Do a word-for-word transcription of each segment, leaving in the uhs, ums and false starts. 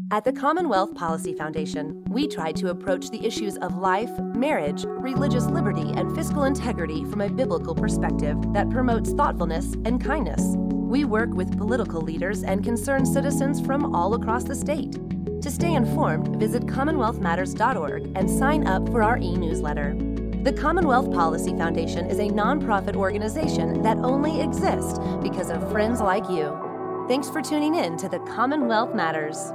At the Commonwealth Policy Foundation, we try to approach the issues of life, marriage, religious liberty, and fiscal integrity from a biblical perspective that promotes thoughtfulness and kindness. We work with political leaders and concerned citizens from all across the state. To stay informed, visit commonwealth matters dot org and sign up for our e-newsletter. The Commonwealth Policy Foundation is a nonprofit organization that only exists because of friends like you. Thanks for tuning in to the Commonwealth Matters.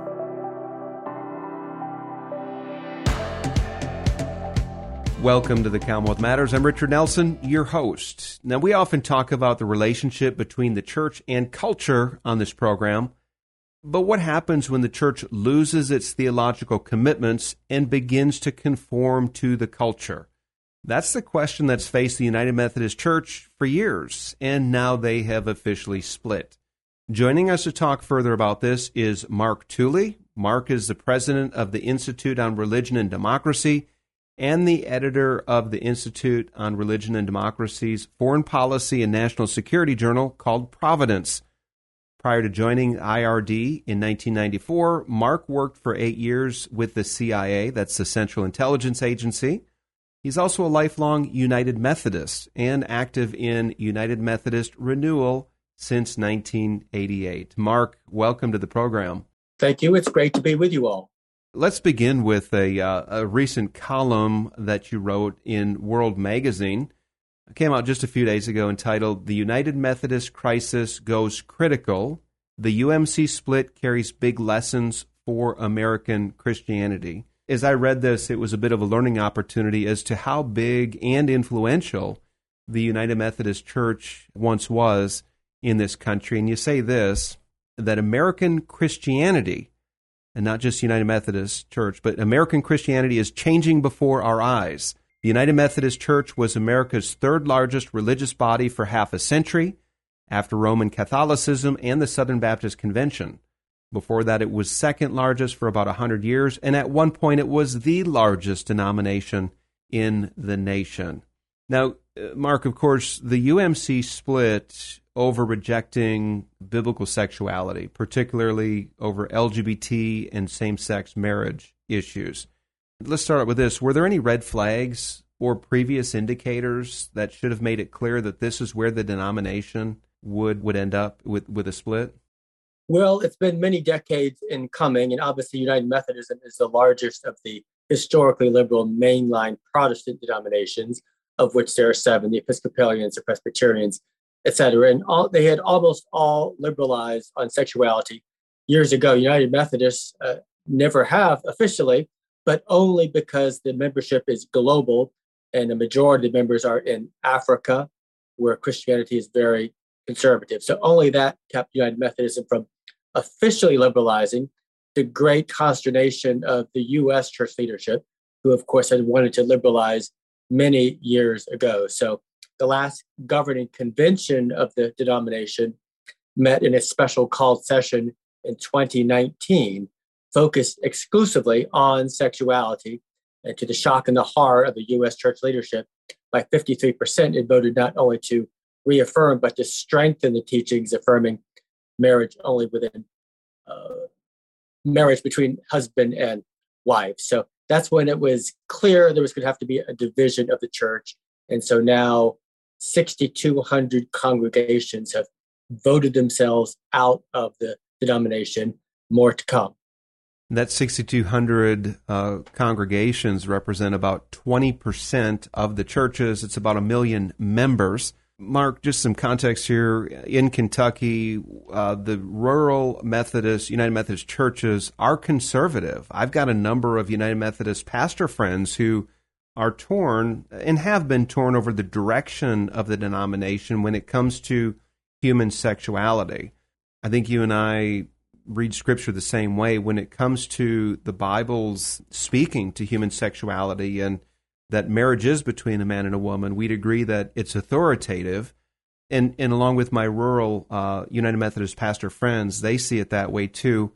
Welcome to the Commonwealth Matters. I'm Richard Nelson, your host. Now, we often talk about the relationship between the church and culture on this program, but what happens when the church loses its theological commitments and begins to conform to the culture? That's the question that's faced the United Methodist Church for years, and now they have officially split. Joining us to talk further about this is Mark Tooley. Mark is the president of the Institute on Religion and Democracy and the editor of the Institute on Religion and Democracy's Foreign Policy and National Security journal called Providence. Prior to joining I R D in nineteen ninety-four, Mark worked for eight years with the C I A, that's the Central Intelligence Agency. He's also a lifelong United Methodist and active in United Methodist Renewal since nineteen eighty-eight. Mark, welcome to the program. Thank you. It's great to be with you all. Let's begin with a, uh, a recent column that you wrote in World Magazine. It came out just a few days ago entitled, "The United Methodist Crisis Goes Critical. The U M C Split Carries Big Lessons for American Christianity." As I read this, it was a bit of a learning opportunity as to how big and influential the United Methodist Church once was in this country. And you say this, that American Christianity, and not just United Methodist Church, but American Christianity is changing before our eyes. The United Methodist Church was America's third largest religious body for half a century, after Roman Catholicism and the Southern Baptist Convention. Before that, it was second largest for about one hundred years, and at one point it was the largest denomination in the nation. Now, Mark, of course, the U M C split over rejecting biblical sexuality, particularly over L G B T and same-sex marriage issues. Let's start with this. Were there any red flags or previous indicators that should have made it clear that this is where the denomination would, would end up with, with a split? Well, it's been many decades in coming, and obviously United Methodism is the largest of the historically liberal mainline Protestant denominations, of which there are seven, the Episcopalians, the Presbyterians, et cetera. And all, they had almost all liberalized on sexuality years ago. United Methodists uh, never have officially, but only because the membership is global, and the majority of the members are in Africa, where Christianity is very conservative. So only that kept United Methodism from officially liberalizing, to great consternation of the U S church leadership, who of course had wanted to liberalize many years ago. So the last governing convention of the denomination met in a special called session in twenty nineteen, focused exclusively on sexuality. And to the shock and the horror of the U S church leadership, by fifty-three percent, it voted not only to reaffirm, but to strengthen the teachings affirming marriage only within uh, marriage between husband and wife. So that's when it was clear there was going to have to be a division of the church. And so now six thousand two hundred congregations have voted themselves out of the denomination, more to come. That six thousand two hundred uh, congregations represent about twenty percent of the churches. It's about a million members. Mark, just some context here. In Kentucky, uh, the rural Methodist, United Methodist churches are conservative. I've got a number of United Methodist pastor friends who are torn and have been torn over the direction of the denomination when it comes to human sexuality. I think you and I read Scripture the same way when it comes to the Bible's speaking to human sexuality and that marriage is between a man and a woman. We'd agree that it's authoritative. And, and along with my rural uh, United Methodist pastor friends, they see it that way too.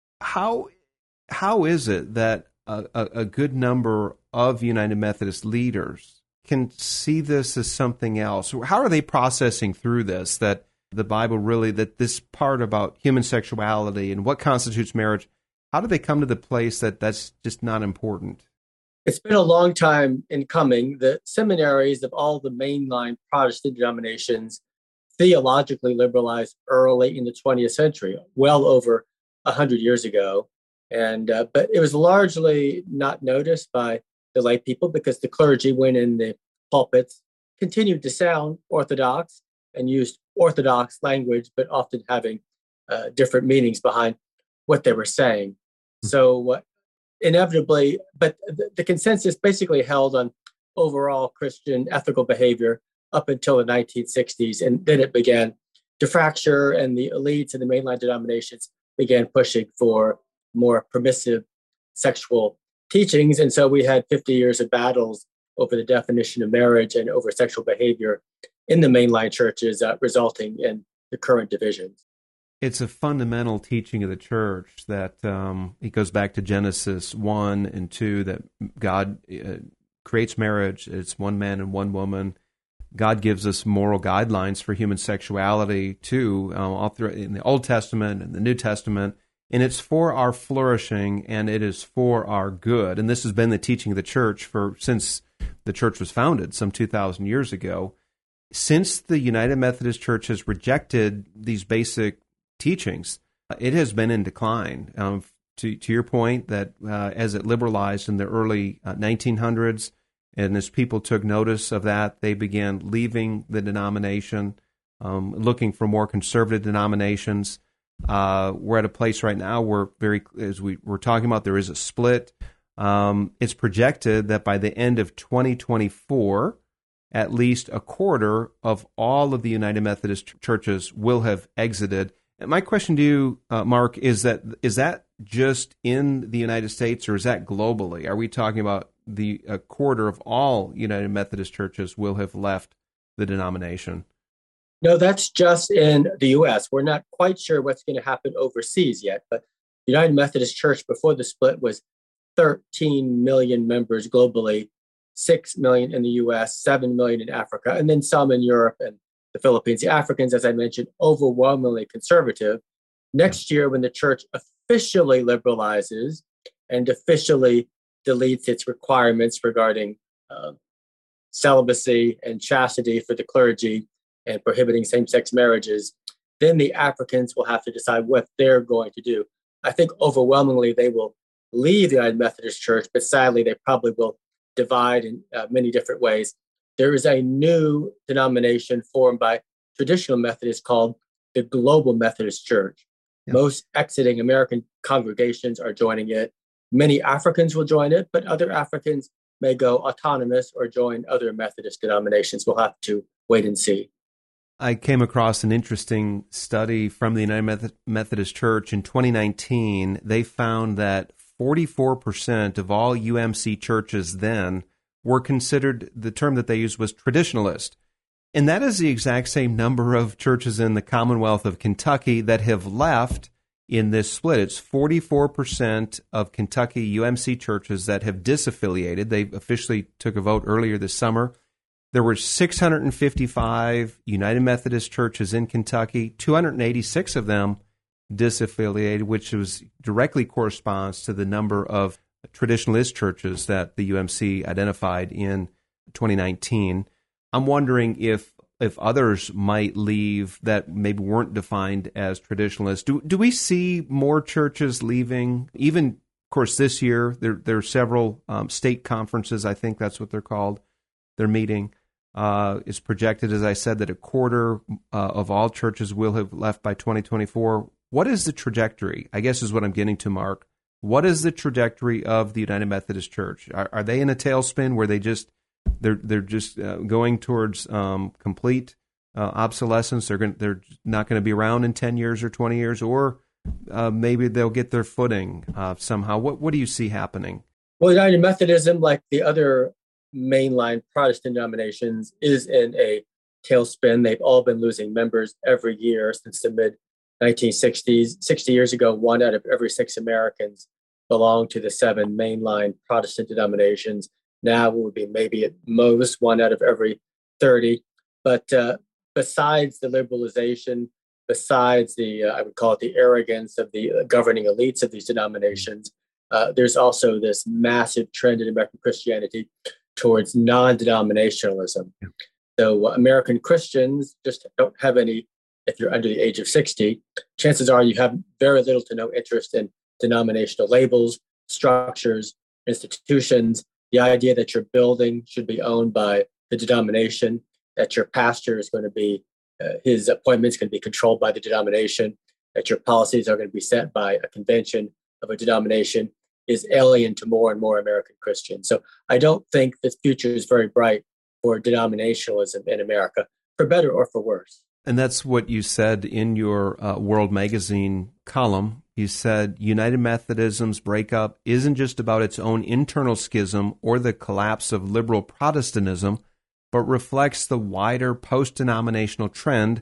How how is it that a, a good number of United Methodist leaders can see this as something else? How are they processing through this, that the Bible really, that this part about human sexuality and what constitutes marriage, How did they come to the place that that's just not important? It's been a long time in coming. The seminaries of all the mainline Protestant denominations theologically liberalized early in the twentieth century, well over one hundred years ago. And uh, but it was largely not noticed by the lay people because the clergy, when in the pulpits, continued to sound Orthodox and used Orthodox language, but often having uh, different meanings behind what they were saying. So uh, inevitably, but the, the consensus basically held on overall Christian ethical behavior up until the nineteen sixties. And then it began to fracture, and the elites and the mainline denominations began pushing for more permissive sexual teachings. And so we had fifty years of battles over the definition of marriage and over sexual behavior in the mainline churches, uh, resulting in the current divisions. It's a fundamental teaching of the church that um, it goes back to Genesis one and two, that God uh, creates marriage. It's one man and one woman. God gives us moral guidelines for human sexuality too, uh, all through in the Old Testament and the New Testament, and it's for our flourishing and it is for our good. And this has been the teaching of the church for since the church was founded some two thousand years ago. Since the United Methodist Church has rejected these basic teachings, it has been in decline. Um, to, to your point, that uh, as it liberalized in the early uh, nineteen hundreds, and as people took notice of that, they began leaving the denomination, um, looking for more conservative denominations. Uh, we're at a place right now where, very as we were talking about, there is a split. Um, it's projected that by the end of twenty twenty-four, at least a quarter of all of the United Methodist churches will have exited. And my question to you, uh, Mark, is that is that just in the United States or is that globally? Are we talking about the a quarter of all United Methodist churches will have left the denomination? No, that's just in the U S. We're not quite sure what's going to happen overseas yet, but the United Methodist Church before the split was thirteen million members globally, six million in the U S, seven million in Africa, and then some in Europe and the Philippines. The Africans, as I mentioned, overwhelmingly conservative. Next year, when the church officially liberalizes and officially deletes its requirements regarding uh, celibacy and chastity for the clergy and prohibiting same-sex marriages, then the Africans will have to decide what they're going to do. I think overwhelmingly they will leave the United Methodist Church, but sadly they probably will divide in uh, many different ways. There is a new denomination formed by traditional Methodists called the Global Methodist Church. Yep. Most exiting American congregations are joining it. Many Africans will join it, but other Africans may go autonomous or join other Methodist denominations. We'll have to wait and see. I came across an interesting study from the United Methodist Church in twenty nineteen. They found that forty-four percent of all U M C churches then were considered, the term that they used was traditionalist. And that is the exact same number of churches in the Commonwealth of Kentucky that have left in this split. It's forty-four percent of Kentucky U M C churches that have disaffiliated. They officially took a vote earlier this summer. There were six hundred fifty-five United Methodist churches in Kentucky, two hundred eighty-six of them disaffiliated, which was directly corresponds to the number of traditionalist churches that the U M C identified in twenty nineteen. I'm wondering if if others might leave that maybe weren't defined as traditionalists. Do do we see more churches leaving? Even, of course, this year there there are several um, state conferences. I think that's what they're called. They're meeting. Uh, it's projected, as I said, that a quarter uh, of all churches will have left by twenty twenty-four. What is the trajectory? I guess is what I'm getting to, Mark. What is the trajectory of the United Methodist Church? Are, are they in a tailspin where they just they're they're just uh, going towards um, complete uh, obsolescence? They're going they're not going to be around in ten years or twenty years, or uh, maybe they'll get their footing uh, somehow. What what do you see happening? Well, United Methodism, like the other mainline Protestant denominations, is in a tailspin. They've all been losing members every year since the mid nineteen sixties. sixty years ago, one out of every six Americans belonged to the seven mainline Protestant denominations. Now it would be maybe at most one out of every thirty. But uh, besides the liberalization besides the, uh, I would call it the arrogance of the governing elites of these denominations, uh, there's also this massive trend in American Christianity towards non-denominationalism. Yeah. So uh, American Christians just don't have any, if you're under the age of sixty, chances are you have very little to no interest in denominational labels, structures, institutions. The idea that your building should be owned by the denomination, that your pastor is going to be, uh, his appointments can be controlled by the denomination, that your policies are going to be set by a convention of a denomination, is alien to more and more American Christians. So I don't think the future is very bright for denominationalism in America, for better or for worse. And that's what you said in your uh, World Magazine column. You said United Methodism's breakup isn't just about its own internal schism or the collapse of liberal Protestantism, but reflects the wider post-denominational trend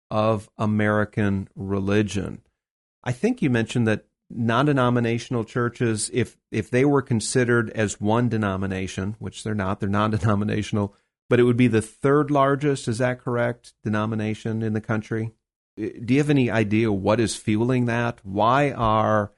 of American religion. I think you mentioned that non-denominational churches, if if they were considered as one denomination, which they're not, they're non-denominational, but it would be the third largest, is that correct, denomination in the country? Do you have any idea what is fueling that? Why are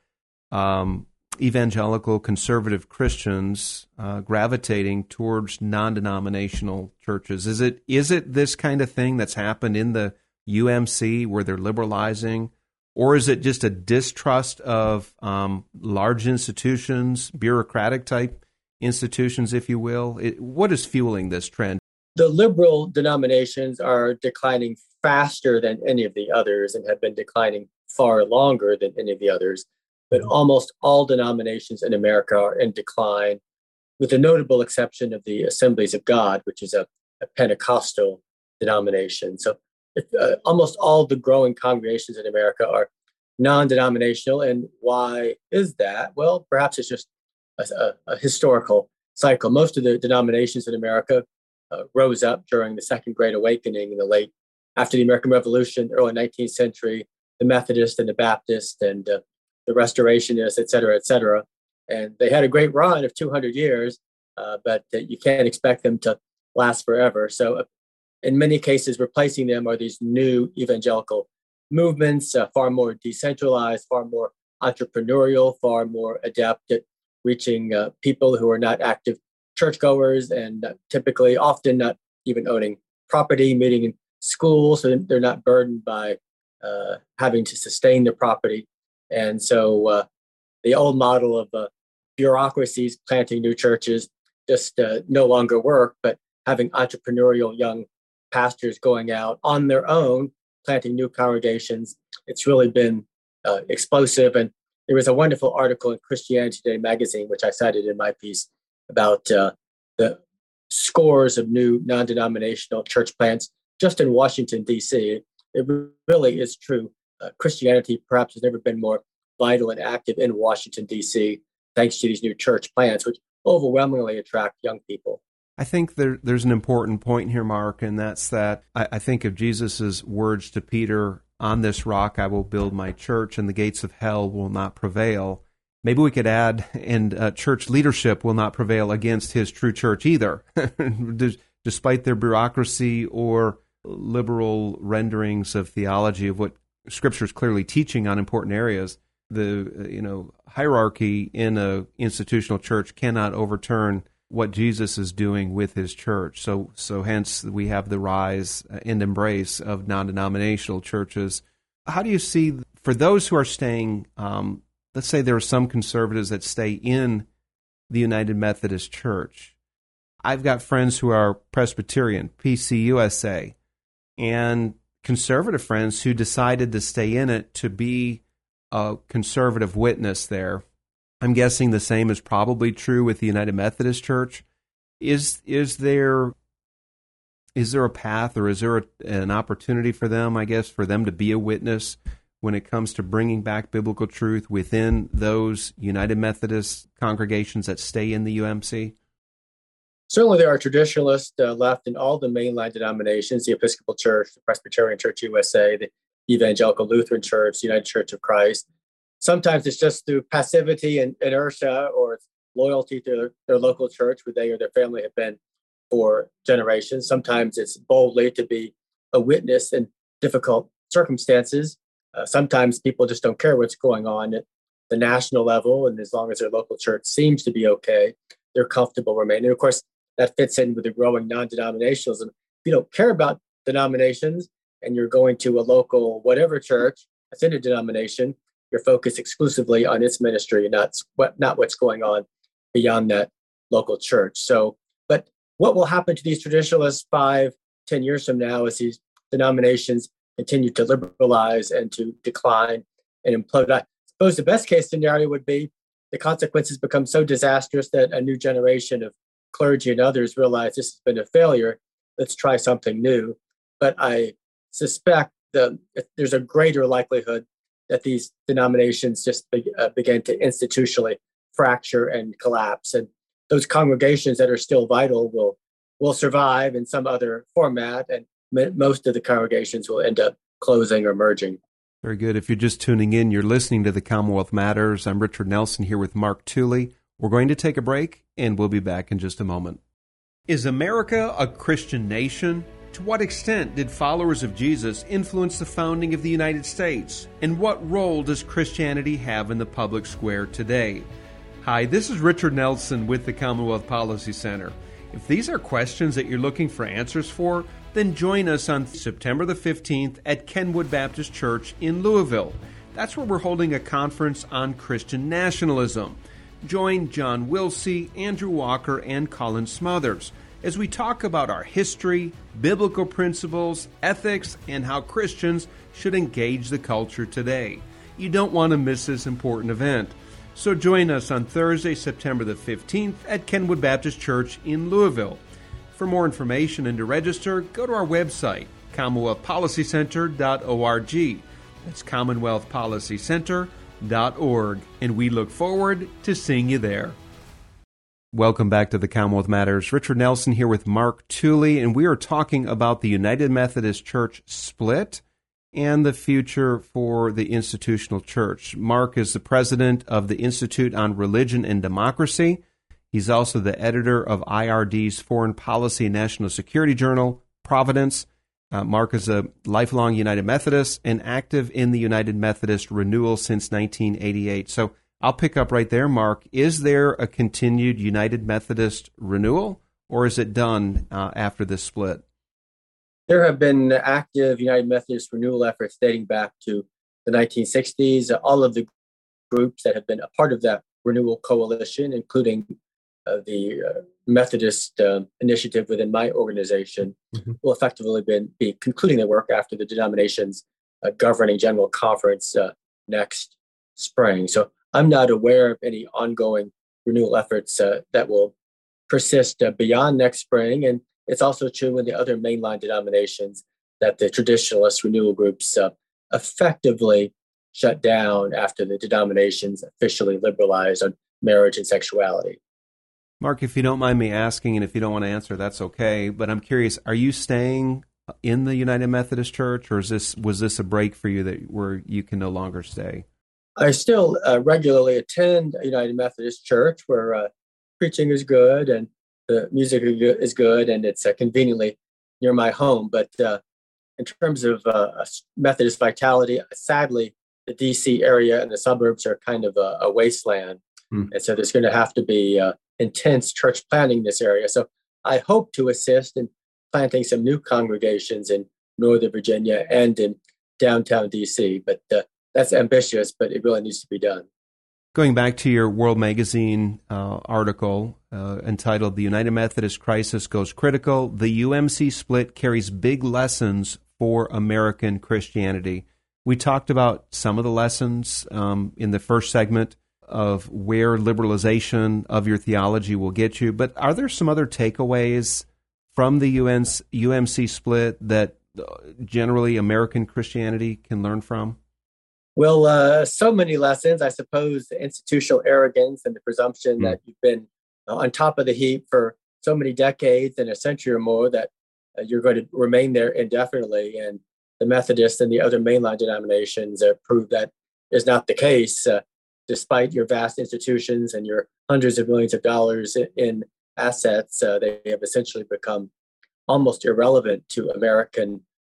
um, evangelical conservative Christians uh, gravitating towards non-denominational churches? Is it is it this kind of thing that's happened in the U M C where they're liberalizing? Or is it just a distrust of um, large institutions, bureaucratic type institutions, if you will? It, what is fueling this trend? The liberal denominations are declining faster than any of the others and have been declining far longer than any of the others. But almost all denominations in America are in decline, with the notable exception of the Assemblies of God, which is a, a Pentecostal denomination. So if, uh, almost all the growing congregations in America are non-denominational. And why is that? Well, perhaps it's just a, a, a historical cycle. Most of the denominations in America uh, rose up during the Second Great Awakening in the late, after the American Revolution, early nineteenth century, the Methodist and the Baptist and uh, the Restorationists, et cetera, et cetera. And they had a great run of two hundred years, uh, but uh, you can't expect them to last forever. So uh, in many cases, replacing them are these new evangelical movements, uh, far more decentralized, far more entrepreneurial, far more adept at reaching uh, people who are not active churchgoers and uh, typically often not even owning property, meeting in schools, so they're not burdened by uh, having to sustain their property. And so uh, the old model of uh, bureaucracies planting new churches just uh, no longer work, but having entrepreneurial young pastors going out on their own, planting new congregations, it's really been uh, explosive. And there was a wonderful article in Christianity Today magazine, which I cited in my piece, about uh, the scores of new non-denominational church plants just in Washington, D C. It really is true. Uh, Christianity perhaps has never been more vital and active in Washington, D C, thanks to these new church plants, which overwhelmingly attract young people. I think there, there's an important point here, Mark, and that's that I, I think of Jesus' words to Peter, on this rock I will build my church, and the gates of hell will not prevail. Maybe we could add, and uh, church leadership will not prevail against his true church either, despite their bureaucracy or liberal renderings of theology of what Scripture is clearly teaching on important areas. The you know hierarchy in a institutional church cannot overturn what Jesus is doing with his church. So, so hence we have the rise and embrace of non-denominational churches. How do you see, for those who are staying, um, let's say there are some conservatives that stay in the United Methodist Church. I've got friends who are Presbyterian, P C U S A, and conservative friends who decided to stay in it to be a conservative witness there. I'm guessing the same is probably true with the United Methodist Church. Is is there is there a path, or is there a, an opportunity for them, I guess, for them to be a witness when it comes to bringing back biblical truth within those United Methodist congregations that stay in the U M C? Certainly there are traditionalists uh, left in all the mainline denominations, the Episcopal Church, the Presbyterian Church U S A, the Evangelical Lutheran Church, the United Church of Christ. Sometimes it's just through passivity and inertia, or it's loyalty to their, their local church where they or their family have been for generations. Sometimes it's boldly to be a witness in difficult circumstances, uh, sometimes people just don't care what's going on at the national level. And as long as their local church seems to be okay, they're comfortable remaining. And of course, that fits in with the growing non-denominationalism. If you don't care about denominations and you're going to a local whatever church that's in a denomination, you're focused exclusively on its ministry and not, what, not what's going on beyond that local church. So, but what will happen to these traditionalists five, ten years from now as these denominations continue to liberalize and to decline and implode? I suppose the best case scenario would be the consequences become so disastrous that a new generation of clergy and others realize this has been a failure. Let's try something new. But I suspect the, there's a greater likelihood that these denominations just be, uh, begin to institutionally fracture and collapse. And those congregations that are still vital will will survive in some other format, and m- most of the congregations will end up closing or merging. Very good. If you're just tuning in, you're listening to the Commonwealth Matters. I'm Richard Nelson here with Mark Tooley. We're going to take a break, and we'll be back in just a moment. Is America a Christian nation? To what extent did followers of Jesus influence the founding of the United States? And what role does Christianity have in the public square today? Hi, this is Richard Nelson with the Commonwealth Policy Center. If these are questions that you're looking for answers for, then join us on September the fifteenth at Kenwood Baptist Church in Louisville. That's where we're holding a conference on Christian nationalism. Join John Wilsey, Andrew Walker, and Colin Smothers as we talk about our history, biblical principles, ethics, and how Christians should engage the culture today. You don't want to miss this important event. So join us on Thursday, September the fifteenth at Kenwood Baptist Church in Louisville. For more information and to register, go to our website, commonwealth policy center dot org. That's commonwealth policy center dot org, and we look forward to seeing you there. Welcome back to the Commonwealth Matters. Richard Nelson here with Mark Tooley, and we are talking about the United Methodist Church split and the future for the institutional church. Mark is the president of the Institute on Religion and Democracy. He's also the editor of I R D's Foreign Policy and National Security Journal, Providence. Uh, Mark is a lifelong United Methodist and active in the United Methodist Renewal since nineteen eighty-eight. So I'll pick up right there, Mark. Is there a continued United Methodist Renewal, or is it done uh, after this split? There have been active United Methodist renewal efforts dating back to the nineteen sixties. All of the groups that have been a part of that renewal coalition, including uh, the uh, Methodist uh, initiative within my organization, mm-hmm. will effectively been, be concluding their work after the denomination's uh, governing general conference uh, next spring. So I'm not aware of any ongoing renewal efforts uh, that will persist uh, beyond next spring. And it's also true in the other mainline denominations that the traditionalist renewal groups uh, effectively shut down after the denominations officially liberalized on marriage and sexuality. Mark, if you don't mind me asking, and if you don't want to answer, that's okay, but I'm curious, are you staying in the United Methodist Church, or is this was this a break for you that where you can no longer stay? I still uh, regularly attend a United Methodist Church where uh, preaching is good and the music is good, and it's uh, conveniently near my home. But uh, in terms of uh, Methodist vitality, sadly, the D C area and the suburbs are kind of a, a wasteland. Mm. And so there's going to have to be uh, intense church planting in this area. So I hope to assist in planting some new congregations in Northern Virginia and in downtown D C. But uh, that's ambitious, but it really needs to be done. Going back to your World Magazine uh, article uh, entitled "The United Methodist Crisis Goes Critical, the U M C Split Carries Big Lessons for American Christianity." We talked about some of the lessons um, in the first segment of where liberalization of your theology will get you, but are there some other takeaways from the U M C split that generally American Christianity can learn from? Well, uh, so many lessons. I suppose the institutional arrogance and the presumption mm. that you've been uh, on top of the heap for so many decades and a century or more that uh, you're going to remain there indefinitely. And the Methodists and the other mainline denominations uh, prove that is not the case, uh, despite your vast institutions and your hundreds of millions of dollars in, in assets. Uh, they have essentially become almost irrelevant to American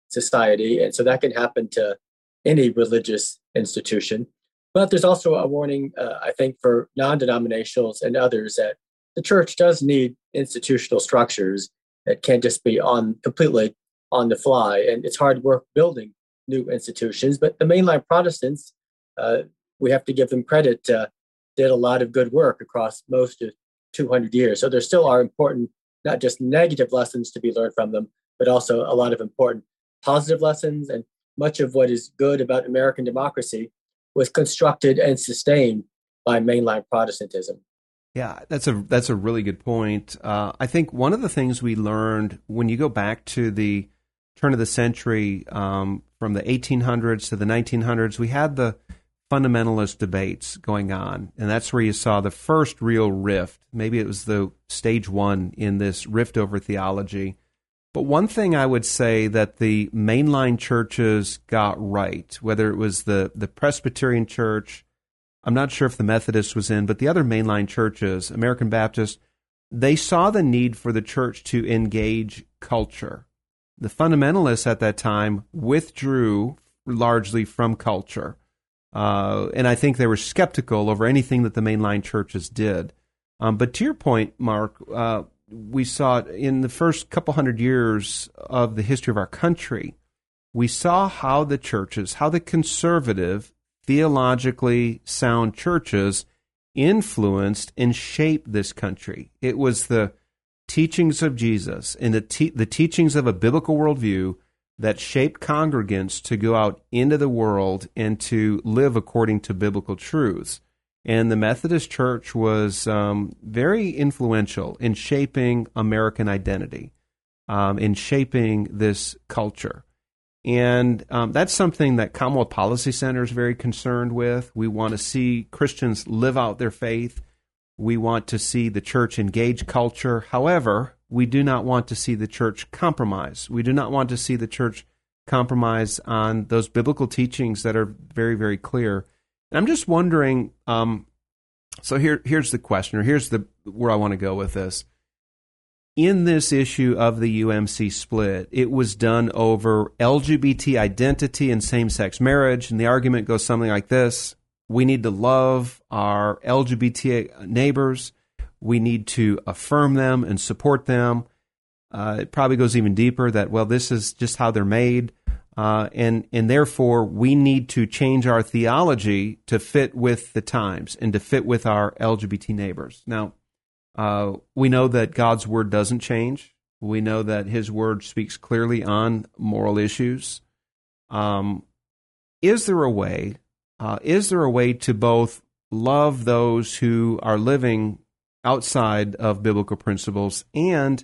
society. And so that can happen to any religious institution. But there's also a warning, uh, I think, for non-denominationals and others that the church does need institutional structures that can't just be on completely on the fly. And it's hard work building new institutions. But the mainline Protestants, uh, we have to give them credit, uh, did a lot of good work across most of two hundred years. So there still are important, not just negative lessons to be learned from them, but also a lot of important positive lessons. And much of what is good about American democracy was constructed and sustained by mainline Protestantism. Yeah, that's a that's a really good point. Uh, I think one of the things we learned when you go back to the turn of the century, um, from the eighteen hundreds to the nineteen hundreds, we had the fundamentalist debates going on, and that's where you saw the first real rift. Maybe it was the stage one in this rift over theology. But one thing I would say that the mainline churches got right, whether it was the, the Presbyterian Church, I'm not sure if the Methodist was in, but the other mainline churches, American Baptist, they saw the need for the church to engage culture. The fundamentalists at that time withdrew largely from culture. Uh, and I think they were skeptical over anything that the mainline churches did. Um, but to your point, Mark, uh, we saw it in the first couple hundred years of the history of our country. We saw how the churches, how the conservative, theologically sound churches influenced and shaped this country. It was the teachings of Jesus and the, te- the teachings of a biblical worldview that shaped congregants to go out into the world and to live according to biblical truths. And the Methodist Church was um, very influential in shaping American identity, um, in shaping this culture. And um, that's something that Commonwealth Policy Center is very concerned with. We want to see Christians live out their faith. We want to see the church engage culture. However, we do not want to see the church compromise. We do not want to see the church compromise on those biblical teachings that are very, very clear. And I'm just wondering, um, so here, here's the question, or here's the where I want to go with this. In this issue of the U M C split, it was done over L G B T identity and same-sex marriage, and the argument goes something like this: we need to love our L G B T neighbors, we need to affirm them and support them. Uh, it probably goes even deeper that, well, this is just how they're made. Uh, and and therefore, we need to change our theology to fit with the times and to fit with our L G B T neighbors. Now, uh, we know that God's word doesn't change. We know that His word speaks clearly on moral issues. Um, is there a way? Uh, is there a way to both love those who are living outside of biblical principles and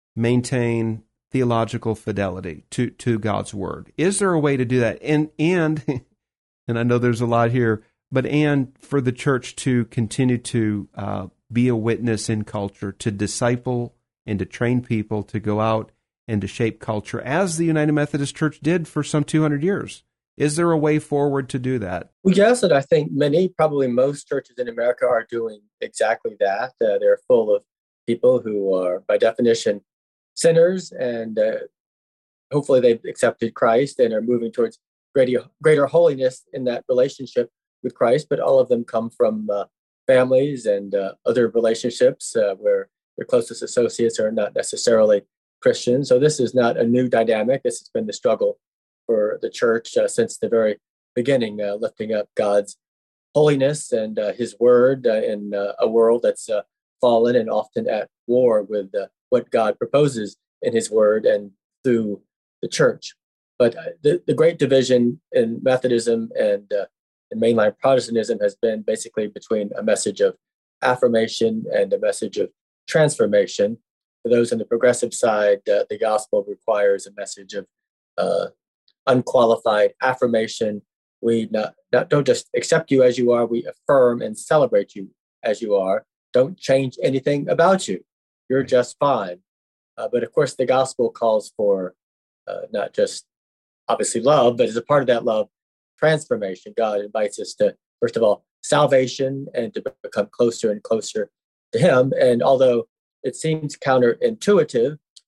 maintain theological fidelity to, to God's word? Is there a way to do that? And, and, and I know there's a lot here, but and for the church to continue to uh, be a witness in culture, to disciple and to train people to go out and to shape culture, as the United Methodist Church did for some two hundred years. Is there a way forward to do that? Well, yes, and I think many, probably most churches in America are doing exactly that. Uh, they're full of people who are, by definition, sinners, and uh, hopefully they've accepted Christ and are moving towards greater, greater holiness in that relationship with Christ. But all of them come from uh, families and uh, other relationships uh, where their closest associates are not necessarily Christians. So this is not a new dynamic. This has been the struggle for the church uh, since the very beginning, uh, lifting up God's holiness and uh, His word uh, in uh, a world that's uh, fallen and often at war with uh, what God proposes in His word and through the church. But uh, the, the great division in Methodism and uh, in mainline Protestantism has been basically between a message of affirmation and a message of transformation. For those on the progressive side, uh, the gospel requires a message of uh, unqualified affirmation. We not, not, don't just accept you as you are, we affirm and celebrate you as you are. Don't change anything about you. You're just fine. Uh, but of course, the gospel calls for uh, not just obviously love, but as a part of that love, transformation. God invites us to, first of all, salvation and to become closer and closer to Him. And although it seems counterintuitive,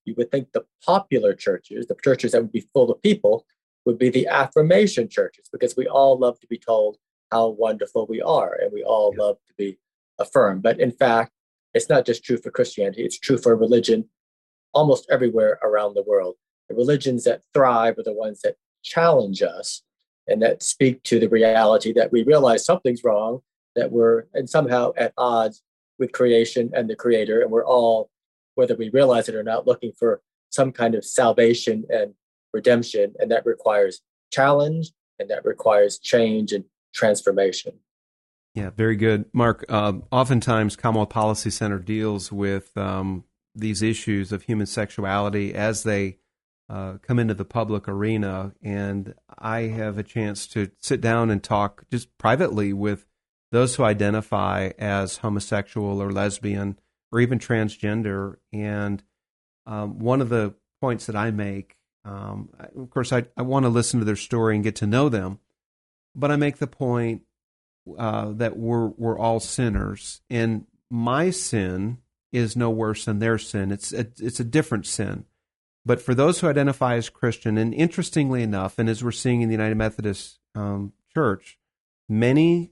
you would think the popular churches, the churches that would be full of people, would be the affirmation churches, because we all love to be told how wonderful we are, and we all yeah. love to be affirmed. But in fact, it's not just true for Christianity, it's true for religion almost everywhere around the world. The religions that thrive are the ones that challenge us and that speak to the reality that we realize something's wrong, that we're and somehow at odds with creation and the Creator, and we're all, whether we realize it or not, looking for some kind of salvation and redemption, and that requires challenge, and that requires change and transformation. Yeah, very good. Mark, uh, oftentimes Commonwealth Policy Center deals with um, these issues of human sexuality as they uh, come into the public arena, and I have a chance to sit down and talk just privately with those who identify as homosexual or lesbian or even transgender. And um, one of the points that I make, um, of course, I, I want to listen to their story and get to know them, but I make the point uh, that we're we're all sinners, and my sin is no worse than their sin. It's a, it's a different sin. But for those who identify as Christian, and interestingly enough, and as we're seeing in the United Methodist um, Church, many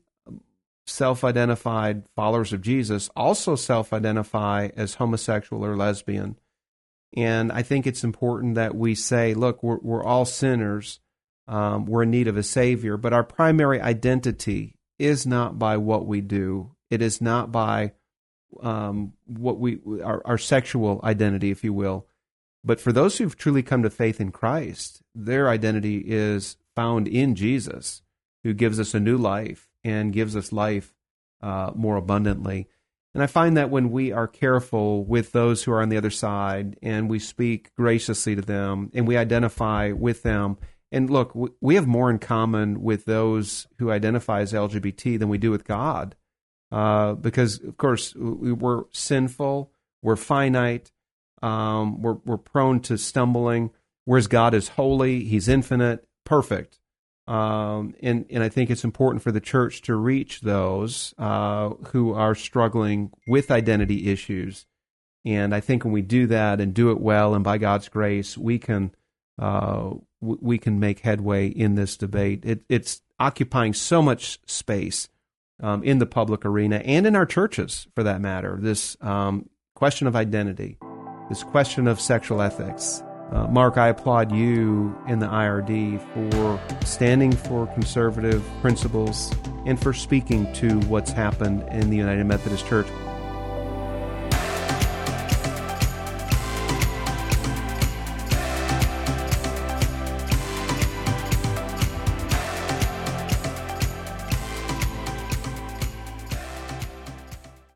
self-identified followers of Jesus also self-identify as homosexual or lesbian. And I think it's important that we say, look, we're, we're all sinners. Um, we're in need of a Savior, but our primary identity is not by what we do. It is not by um, what we our, our sexual identity, if you will. But for those who've truly come to faith in Christ, their identity is found in Jesus, who gives us a new life and gives us life uh, more abundantly. And I find that when we are careful with those who are on the other side, and we speak graciously to them, and we identify with them, and look, we have more in common with those who identify as L G B T than we do with God, uh, because, of course, we're sinful, we're finite, um, we're, we're prone to stumbling, whereas God is holy, He's infinite, perfect. Um, and, and I think it's important for the church to reach those uh, who are struggling with identity issues. And I think when we do that and do it well, and by God's grace, we can uh, w- we can make headway in this debate. It, it's occupying so much space um, in the public arena and in our churches, for that matter. This um, question of identity, this question of sexual ethics. Uh, Mark, I applaud you in the I R D for standing for conservative principles and for speaking to what's happened in the United Methodist Church.